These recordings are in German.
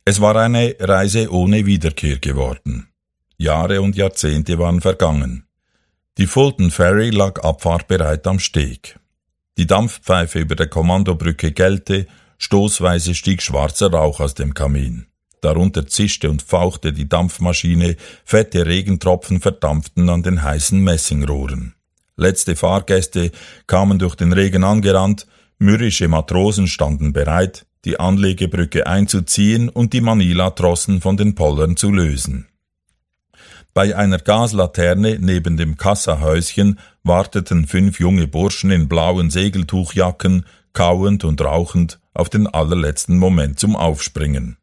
Es war eine Reise ohne Wiederkehr geworden. Jahre und Jahrzehnte waren vergangen. Die Fulton Ferry lag abfahrtbereit am Steg. Die Dampfpfeife über der Kommandobrücke gellte, stoßweise stieg schwarzer Rauch aus dem Kamin. Darunter zischte und fauchte die Dampfmaschine, fette Regentropfen verdampften an den heißen Messingrohren. Letzte Fahrgäste kamen durch den Regen angerannt, mürrische Matrosen standen bereit, die Anlegebrücke einzuziehen und die Manila-Trossen von den Pollern zu lösen. Bei einer Gaslaterne neben dem Kassahäuschen warteten 5 junge Burschen in blauen Segeltuchjacken, kauend und rauchend, auf den allerletzten Moment zum Aufspringen.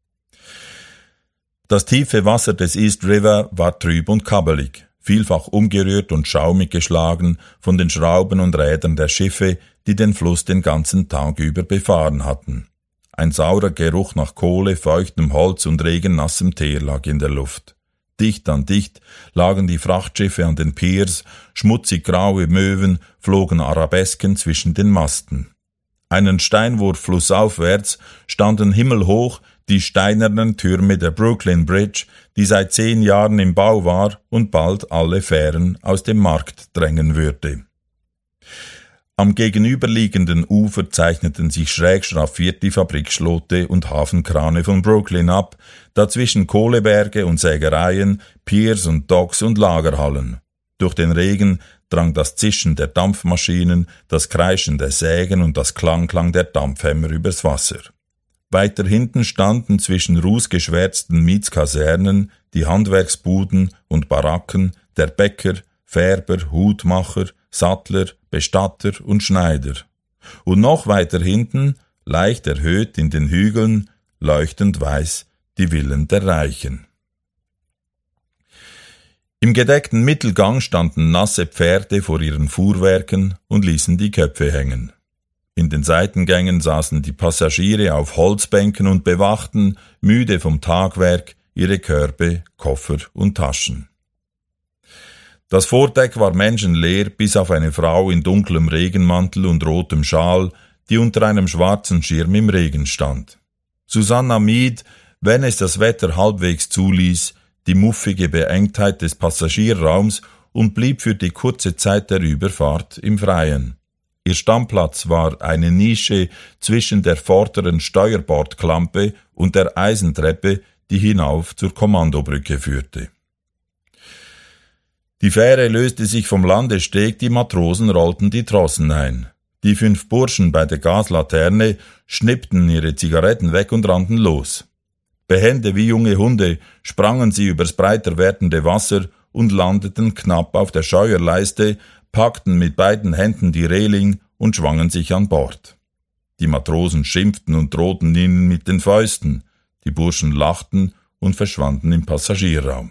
Das tiefe Wasser des East River war trüb und kabbelig, vielfach umgerührt und schaumig geschlagen von den Schrauben und Rädern der Schiffe, die den Fluss den ganzen Tag über befahren hatten. Ein saurer Geruch nach Kohle, feuchtem Holz und regennassem Teer lag in der Luft. Dicht an dicht lagen die Frachtschiffe an den Piers, schmutzig graue Möwen flogen Arabesken zwischen den Masten. Einen Steinwurf flussaufwärts standen himmelhoch die steinernen Türme der Brooklyn Bridge, die seit 10 Jahren im Bau war und bald alle Fähren aus dem Markt drängen würde. Am gegenüberliegenden Ufer zeichneten sich schräg schraffiert die Fabrikschlote und Hafenkrane von Brooklyn ab, dazwischen Kohleberge und Sägereien, Piers und Docks und Lagerhallen. Durch den Regen drang das Zischen der Dampfmaschinen, das Kreischen der Sägen und das Klangklang der Dampfhämmer übers Wasser. Weiter hinten standen zwischen rußgeschwärzten Mietskasernen die Handwerksbuden und Baracken der Bäcker, Färber, Hutmacher, Sattler, Bestatter und Schneider. Und noch weiter hinten, leicht erhöht in den Hügeln, leuchtend weiß, die Villen der Reichen. Im gedeckten Mittelgang standen nasse Pferde vor ihren Fuhrwerken und ließen die Köpfe hängen. In den Seitengängen saßen die Passagiere auf Holzbänken und bewachten, müde vom Tagwerk, ihre Körbe, Koffer und Taschen. Das Vordeck war menschenleer, bis auf eine Frau in dunklem Regenmantel und rotem Schal, die unter einem schwarzen Schirm im Regen stand. Susanna mied, wenn es das Wetter halbwegs zuließ, die muffige Beengtheit des Passagierraums und blieb für die kurze Zeit der Überfahrt im Freien. Ihr Stammplatz war eine Nische zwischen der vorderen Steuerbordklampe und der Eisentreppe, die hinauf zur Kommandobrücke führte. Die Fähre löste sich vom Landesteg, die Matrosen rollten die Trossen ein. Die 5 Burschen bei der Gaslaterne schnippten ihre Zigaretten weg und rannten los. Behende wie junge Hunde sprangen sie übers breiter werdende Wasser und landeten knapp auf der Scheuerleiste, packten mit beiden Händen die Reling und schwangen sich an Bord. Die Matrosen schimpften und drohten ihnen mit den Fäusten, die Burschen lachten und verschwanden im Passagierraum.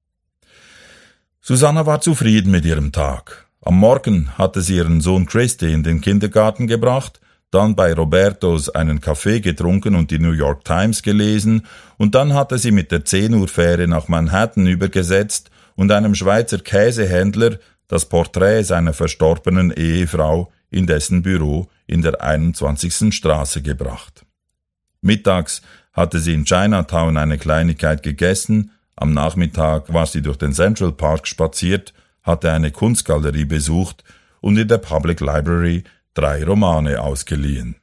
Susanna war zufrieden mit ihrem Tag. Am Morgen hatte sie ihren Sohn Christy in den Kindergarten gebracht, dann bei Robertos einen Kaffee getrunken und die New York Times gelesen, und dann hatte sie mit der 10-Uhr-Fähre nach Manhattan übergesetzt und einem Schweizer Käsehändler das Porträt seiner verstorbenen Ehefrau in dessen Büro in der 21. Straße gebracht. Mittags hatte sie in Chinatown eine Kleinigkeit gegessen, am Nachmittag war sie durch den Central Park spaziert, hatte eine Kunstgalerie besucht und in der Public Library 3 Romane ausgeliehen.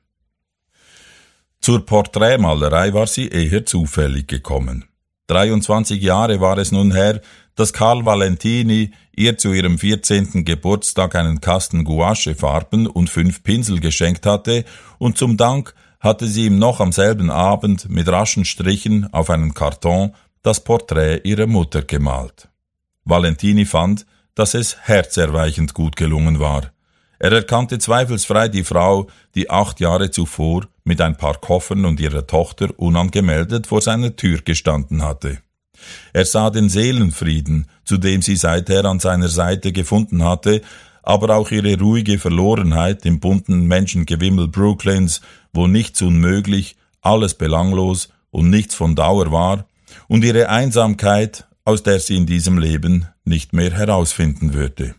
Zur Porträtmalerei war sie eher zufällig gekommen. 23 Jahre war es nun her, dass Karl Valentini ihr zu ihrem 14. Geburtstag einen Kasten Gouachefarben und 5 Pinsel geschenkt hatte, und zum Dank hatte sie ihm noch am selben Abend mit raschen Strichen auf einen Karton das Porträt ihrer Mutter gemalt. Valentini fand, dass es herzerweichend gut gelungen war. Er erkannte zweifelsfrei die Frau, die 8 Jahre zuvor mit ein paar Koffern und ihrer Tochter unangemeldet vor seiner Tür gestanden hatte. Er sah den Seelenfrieden, zu dem sie seither an seiner Seite gefunden hatte, aber auch ihre ruhige Verlorenheit im bunten Menschengewimmel Brooklyns, wo nichts unmöglich, alles belanglos und nichts von Dauer war, und ihre Einsamkeit, aus der sie in diesem Leben nicht mehr herausfinden würde.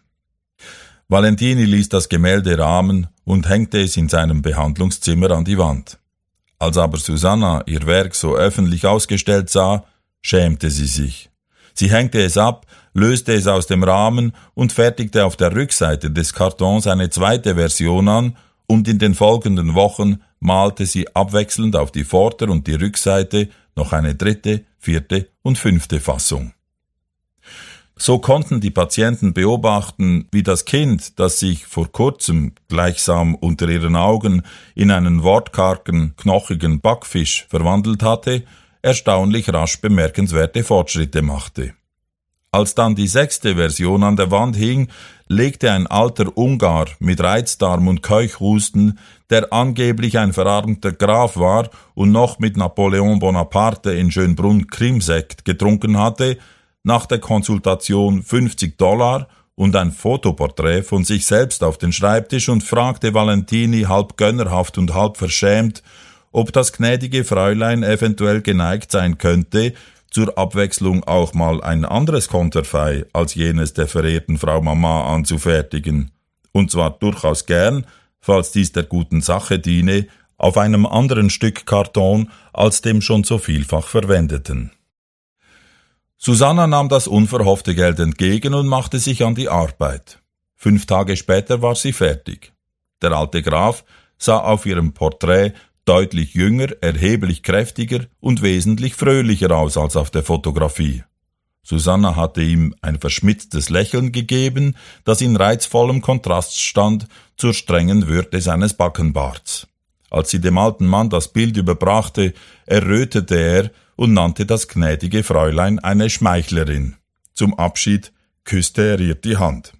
Valentini ließ das Gemälde rahmen und hängte es in seinem Behandlungszimmer an die Wand. Als aber Susanna ihr Werk so öffentlich ausgestellt sah, schämte sie sich. Sie hängte es ab, löste es aus dem Rahmen und fertigte auf der Rückseite des Kartons eine zweite Version an, und in den folgenden Wochen malte sie abwechselnd auf die Vorder- und die Rückseite noch eine dritte, vierte und fünfte Fassung. So konnten die Patienten beobachten, wie das Kind, das sich vor kurzem gleichsam unter ihren Augen in einen wortkargen, knochigen Backfisch verwandelt hatte, erstaunlich rasch bemerkenswerte Fortschritte machte. Als dann die 6. Version an der Wand hing, legte ein alter Ungar mit Reizdarm und Keuchhusten, der angeblich ein verarmter Graf war und noch mit Napoleon Bonaparte in Schönbrunn Krimsekt getrunken hatte, nach der Konsultation $50 und ein Fotoporträt von sich selbst auf den Schreibtisch und fragte Valentini halb gönnerhaft und halb verschämt, ob das gnädige Fräulein eventuell geneigt sein könnte, zur Abwechslung auch mal ein anderes Konterfei als jenes der verehrten Frau Mama anzufertigen, und zwar durchaus gern, falls dies der guten Sache diene, auf einem anderen Stück Karton als dem schon so vielfach verwendeten. Susanna nahm das unverhoffte Geld entgegen und machte sich an die Arbeit. 5 Tage später war sie fertig. Der alte Graf sah auf ihrem Porträt deutlich jünger, erheblich kräftiger und wesentlich fröhlicher aus als auf der Fotografie. Susanna hatte ihm ein verschmitztes Lächeln gegeben, das in reizvollem Kontrast stand zur strengen Würde seines Backenbarts. Als sie dem alten Mann das Bild überbrachte, errötete er und nannte das gnädige Fräulein eine Schmeichlerin. Zum Abschied küsste er ihr die Hand.